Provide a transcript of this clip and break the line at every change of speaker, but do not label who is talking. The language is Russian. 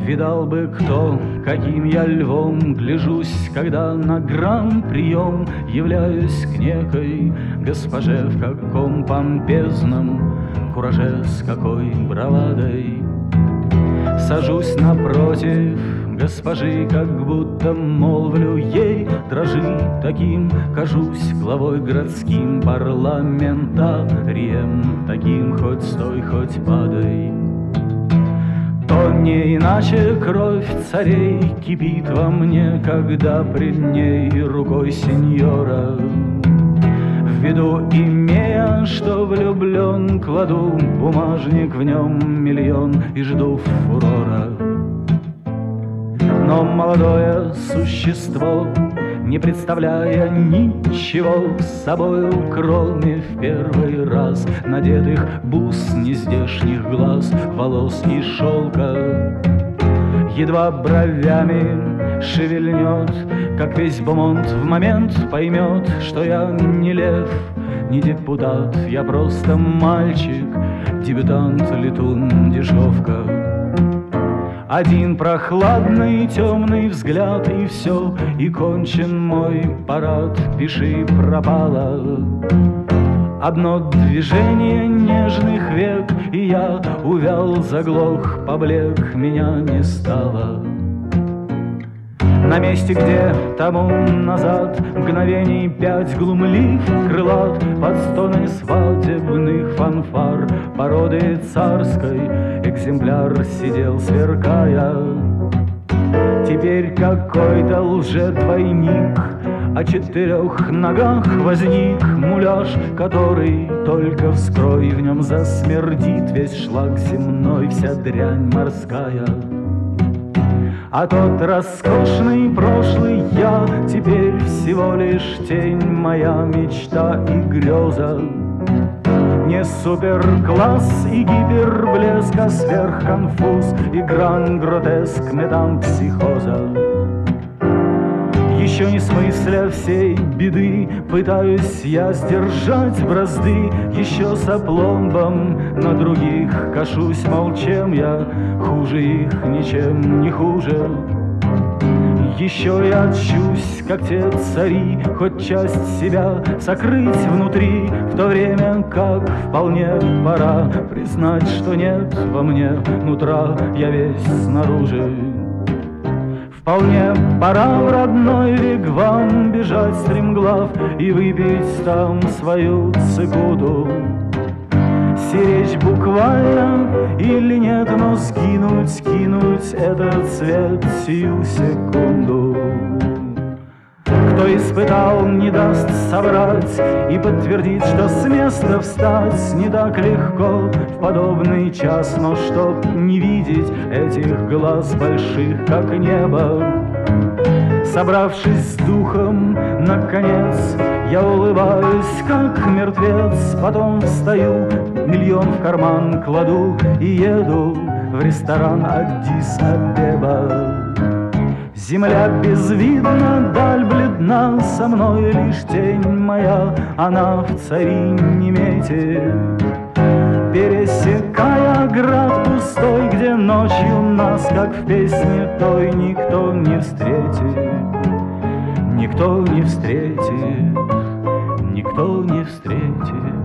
Видал бы кто, каким я львом гляжусь, когда на гран-прием являюсь к некой госпоже в каком помпезном кураже, с какой бравадой. Сажусь напротив госпожи, как будто молвлю ей: дрожи, таким кажусь главой городским, парламентарием таким, хоть стой, хоть падай. То не иначе кровь царей кипит во мне, когда пред ней рукой сеньора, в виду имея, что влюблен, кладу бумажник, в нем миллион и жду фурора. Но молодое существо, не представляя ничего с собою, кроме в первый раз надетых бус, нездешних глаз, волос и шелка, едва бровями шевельнет, как весь Бомонт в момент поймет, что я не лев, не депутат, я просто мальчик, дебютант, летун, дешевка. Один прохладный темный взгляд, и все, и кончен мой парад, пиши пропало. Одно движение нежных век, и я увял, заглох, поблек, меня не стало. На месте, где тому назад мгновений 5 глумлив крылат под стоны свадебных фанфар породы царской, экземпляр сидел сверкая. Теперь какой-то лжедвойник о 4 ногах возник, муляж, который только вскрой, в нем засмердит весь шлак земной, вся дрянь морская. А тот роскошный прошлый я теперь всего лишь тень, моя мечта и греза. Не суперкласс и гиперблеск, а сверхконфуз и гран-гротеск метампсихоза. Еще не смысля всей беды, пытаюсь я сдержать бразды, еще с опломбом на других кашусь, мол, чем я хуже их, ничем не хуже. Еще я отчусь, как те цари, хоть часть себя сокрыть внутри, в то время как вполне пора признать, что нет во мне нутра, я весь снаружи. Вполне пора в родной вигвам бежать стремглав и выпить там свою цикуду. Сиречь буквально или нет, но скинуть этот цвет сию секунду. Кто испытал, не даст соврать и подтвердить, что с места встать не так легко в подобный час, но чтоб не видеть этих глаз больших, как небо. Собравшись с духом, наконец, я улыбаюсь, как мертвец, потом встаю, миллион в карман кладу и еду в ресторан Аддис-Абеба. Земля безвидна, даль бледна, со мной лишь тень моя, она в царине мете. Пересекая град пустой, где ночью нас, как в песне той, никто не встретит, никто не встретит, никто не встретит.